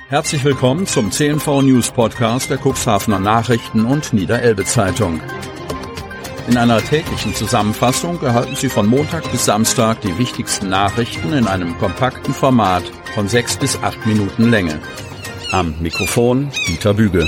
Herzlich willkommen zum CNV News Podcast der Cuxhavener Nachrichten und Niederelbe Zeitung. In einer täglichen Zusammenfassung erhalten Sie von Montag bis Samstag die wichtigsten Nachrichten in einem kompakten Format von 6 bis 8 Minuten Länge. Am Mikrofon Dieter Büge.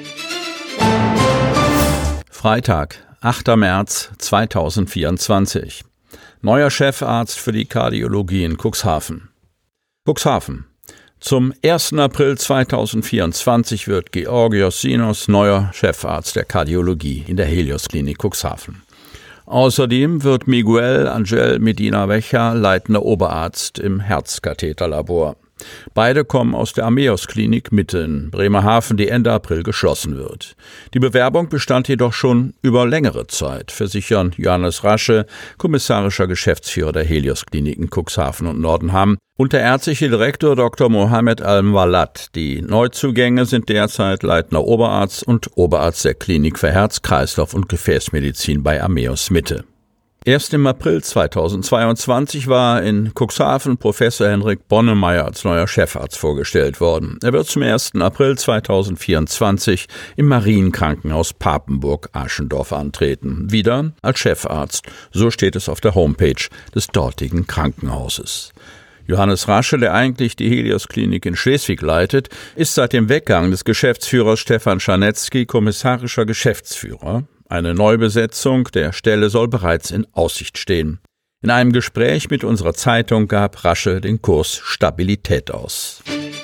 Freitag, 8. März 2024. Neuer Chefarzt für die Kardiologie in Cuxhaven. Cuxhaven. Zum 1. April 2024 wird Georgios Sinos neuer Chefarzt der Kardiologie in der Helios Klinik Cuxhaven. Außerdem wird Miguel Angel Medina Vecha leitender Oberarzt im Herzkatheterlabor. Beide kommen aus der Ameos Klinik Mitte in Bremerhaven, die Ende April geschlossen wird. Die Bewerbung bestand jedoch schon über längere Zeit, versichern Johannes Rasche, kommissarischer Geschäftsführer der Helios Kliniken Cuxhaven und Nordenham, und der ärztliche Direktor Dr. Mohamed Al-Mwalat. Die Neuzugänge sind derzeit leitender Oberarzt und Oberarzt der Klinik für Herz-, Kreislauf- und Gefäßmedizin bei Ameos Mitte. Erst im April 2022 war in Cuxhaven Professor Henrik Bonnemeyer als neuer Chefarzt vorgestellt worden. Er wird zum 1. April 2024 im Marienkrankenhaus Papenburg-Aschendorf antreten. Wieder als Chefarzt, so steht es auf der Homepage des dortigen Krankenhauses. Johannes Rasche, der eigentlich die Helios-Klinik in Schleswig leitet, ist seit dem Weggang des Geschäftsführers Stefan Scharnetzky kommissarischer Geschäftsführer. Eine Neubesetzung der Stelle soll bereits in Aussicht stehen. In einem Gespräch mit unserer Zeitung gab Rasche den Kurs Stabilität aus.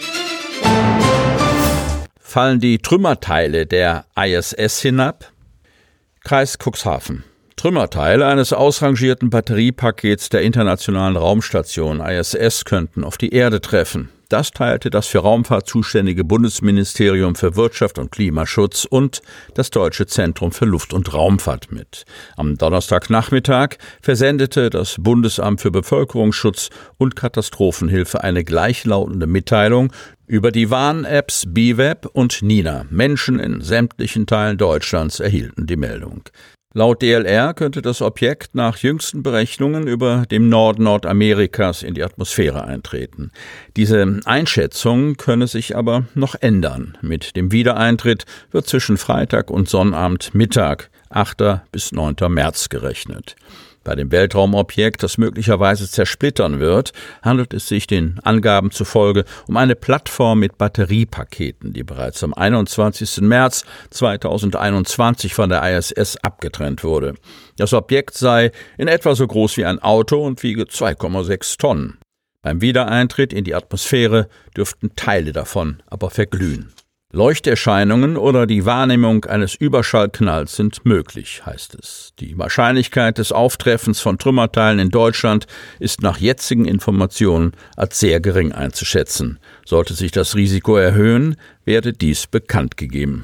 Fallen die Trümmerteile der ISS hinab? Kreis Cuxhaven. Trümmerteile eines ausrangierten Batteriepakets der Internationalen Raumstation ISS könnten auf die Erde treffen. Das teilte das für Raumfahrt zuständige Bundesministerium für Wirtschaft und Klimaschutz und das Deutsche Zentrum für Luft- und Raumfahrt mit. Am Donnerstagnachmittag versendete das Bundesamt für Bevölkerungsschutz und Katastrophenhilfe eine gleichlautende Mitteilung über die Warn-Apps BWeb und Nina. Menschen in sämtlichen Teilen Deutschlands erhielten die Meldung. Laut DLR könnte das Objekt nach jüngsten Berechnungen über dem Norden Nordamerikas in die Atmosphäre eintreten. Diese Einschätzung könne sich aber noch ändern. Mit dem Wiedereintritt wird zwischen Freitag und Sonnabend Mittag, 8. bis 9. März gerechnet. Bei dem Weltraumobjekt, das möglicherweise zersplittern wird, handelt es sich den Angaben zufolge um eine Plattform mit Batteriepaketen, die bereits am 21. März 2021 von der ISS abgetrennt wurde. Das Objekt sei in etwa so groß wie ein Auto und wiege 2,6 Tonnen. Beim Wiedereintritt in die Atmosphäre dürften Teile davon aber verglühen. Leuchterscheinungen oder die Wahrnehmung eines Überschallknalls sind möglich, heißt es. Die Wahrscheinlichkeit des Auftreffens von Trümmerteilen in Deutschland ist nach jetzigen Informationen als sehr gering einzuschätzen. Sollte sich das Risiko erhöhen, werde dies bekannt gegeben.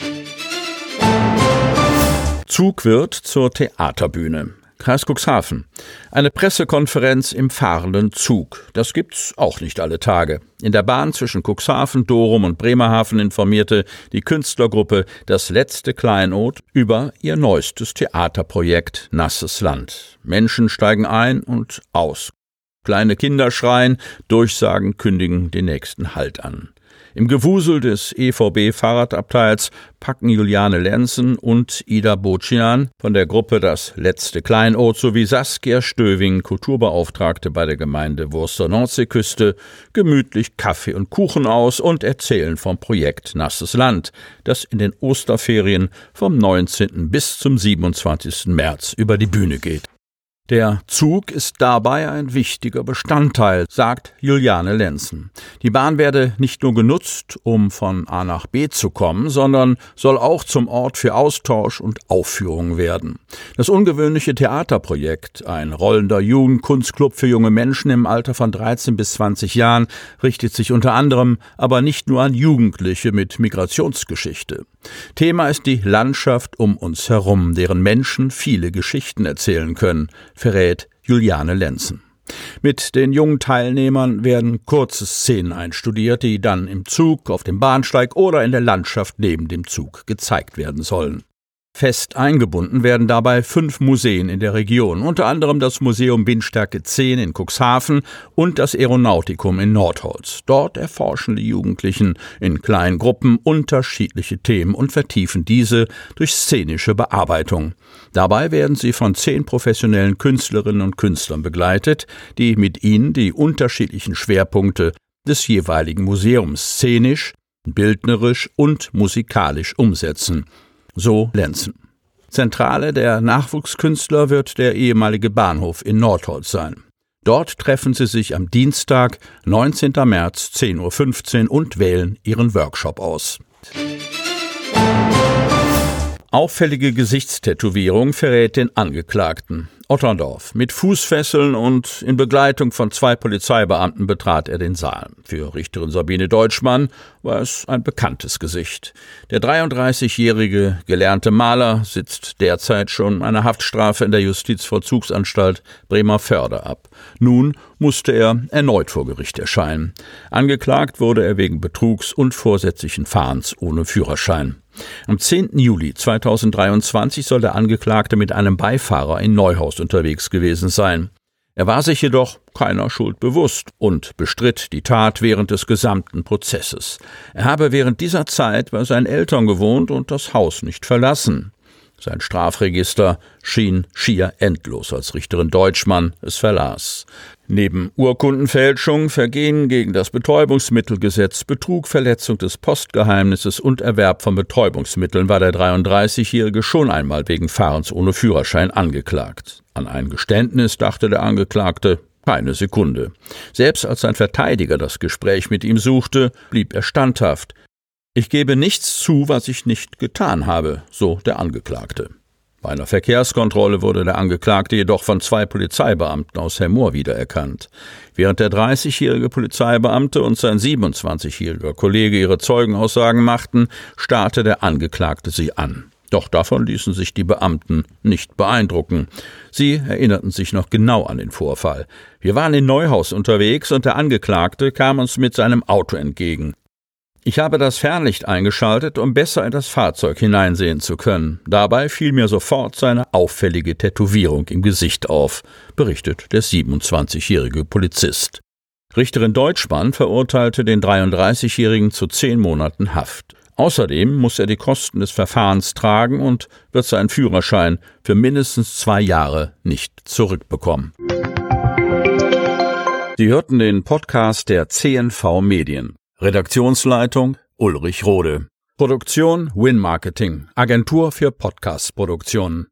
Zug wird zur Theaterbühne. Kreis Cuxhaven. Eine Pressekonferenz im fahrenden Zug. Das gibt's auch nicht alle Tage. In der Bahn zwischen Cuxhaven, Dorum und Bremerhaven informierte die Künstlergruppe Das letzte Kleinod über ihr neuestes Theaterprojekt Nasses Land. Menschen steigen ein und aus. Kleine Kinder schreien, Durchsagen kündigen den nächsten Halt an. Im Gewusel des EVB-Fahrradabteils packen Juliane Lenzen und Ida Bocian von der Gruppe Das letzte Kleinod sowie Saskia Stöving, Kulturbeauftragte bei der Gemeinde Wurster Nordseeküste, gemütlich Kaffee und Kuchen aus und erzählen vom Projekt Nasses Land, das in den Osterferien vom 19. bis zum 27. März über die Bühne geht. Der Zug ist dabei ein wichtiger Bestandteil, sagt Juliane Lenzen. Die Bahn werde nicht nur genutzt, um von A nach B zu kommen, sondern soll auch zum Ort für Austausch und Aufführung werden. Das ungewöhnliche Theaterprojekt, ein rollender Jugendkunstclub für junge Menschen im Alter von 13 bis 20 Jahren, richtet sich unter anderem aber nicht nur an Jugendliche mit Migrationsgeschichte. Thema ist die Landschaft um uns herum, deren Menschen viele Geschichten erzählen können, verrät Juliane Lenzen. Mit den jungen Teilnehmern werden kurze Szenen einstudiert, die dann im Zug, auf dem Bahnsteig oder in der Landschaft neben dem Zug gezeigt werden sollen. Fest eingebunden werden dabei 5 Museen in der Region, unter anderem das Museum Windstärke 10 in Cuxhaven und das Aeronautikum in Nordholz. Dort erforschen die Jugendlichen in kleinen Gruppen unterschiedliche Themen und vertiefen diese durch szenische Bearbeitung. Dabei werden sie von 10 professionellen Künstlerinnen und Künstlern begleitet, die mit ihnen die unterschiedlichen Schwerpunkte des jeweiligen Museums szenisch, bildnerisch und musikalisch umsetzen. So Lenzen. Zentrale der Nachwuchskünstler wird der ehemalige Bahnhof in Nordholz sein. Dort treffen sie sich am Dienstag, 19. März, 10:15 Uhr und wählen ihren Workshop aus. Auffällige Gesichtstätowierung verrät den Angeklagten. Otterndorf. Mit Fußfesseln und in Begleitung von 2 Polizeibeamten betrat er den Saal. Für Richterin Sabine Deutschmann war es ein bekanntes Gesicht. Der 33-jährige gelernte Maler sitzt derzeit schon eine Haftstrafe in der Justizvollzugsanstalt Bremervörde ab. Nun musste er erneut vor Gericht erscheinen. Angeklagt wurde er wegen Betrugs und vorsätzlichen Fahrens ohne Führerschein. Am 10. Juli 2023 soll der Angeklagte mit einem Beifahrer in Neuhaus unterwegs gewesen sein. Er war sich jedoch keiner Schuld bewusst und bestritt die Tat während des gesamten Prozesses. Er habe während dieser Zeit bei seinen Eltern gewohnt und das Haus nicht verlassen. Sein Strafregister schien schier endlos, als Richterin Deutschmann es verlas. Neben Urkundenfälschung, Vergehen gegen das Betäubungsmittelgesetz, Betrug, Verletzung des Postgeheimnisses und Erwerb von Betäubungsmitteln war der 33-Jährige schon einmal wegen Fahrens ohne Führerschein angeklagt. An ein Geständnis dachte der Angeklagte keine Sekunde. Selbst als sein Verteidiger das Gespräch mit ihm suchte, blieb er standhaft. »Ich gebe nichts zu, was ich nicht getan habe«, so der Angeklagte. Bei einer Verkehrskontrolle wurde der Angeklagte jedoch von 2 Polizeibeamten aus Hermoor wiedererkannt. Während der 30-jährige Polizeibeamte und sein 27-jähriger Kollege ihre Zeugenaussagen machten, starrte der Angeklagte sie an. Doch davon ließen sich die Beamten nicht beeindrucken. Sie erinnerten sich noch genau an den Vorfall. »Wir waren in Neuhaus unterwegs und der Angeklagte kam uns mit seinem Auto entgegen. Ich habe das Fernlicht eingeschaltet, um besser in das Fahrzeug hineinsehen zu können. Dabei fiel mir sofort seine auffällige Tätowierung im Gesicht auf«, berichtet der 27-jährige Polizist. Richterin Deutschmann verurteilte den 33-Jährigen zu 10 Monaten Haft. Außerdem muss er die Kosten des Verfahrens tragen und wird seinen Führerschein für mindestens 2 Jahre nicht zurückbekommen. Sie hörten den Podcast der CNV Medien. Redaktionsleitung Ulrich Rode. Produktion Win Marketing, Agentur für Podcast-Produktionen.